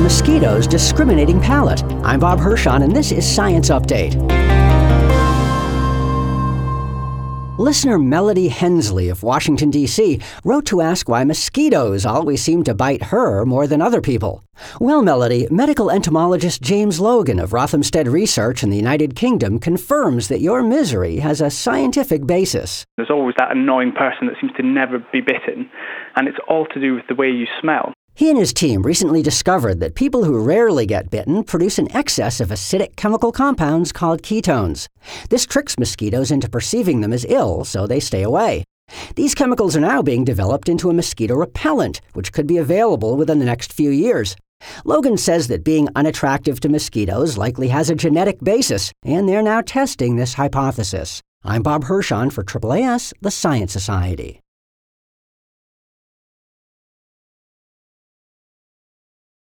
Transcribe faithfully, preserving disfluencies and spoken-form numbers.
mosquitoes' discriminating palate? I'm Bob Hirschon, and this is Science Update. Listener Melody Hensley of Washington, D C wrote to ask why mosquitoes always seem to bite her more than other people. Well, Melody, medical entomologist James Logan of Rothamsted Research in the United Kingdom confirms that your misery has a scientific basis. There's always that annoying person that seems to never be bitten, and it's all to do with the way you smell. He and his team recently discovered that people who rarely get bitten produce an excess of acidic chemical compounds called ketones. This tricks mosquitoes into perceiving them as ill, so they stay away. These chemicals are now being developed into a mosquito repellent, which could be available within the next few years. Logan says that being unattractive to mosquitoes likely has a genetic basis, and they're now testing this hypothesis. I'm Bob Hirschon for A A A S, the Science Society.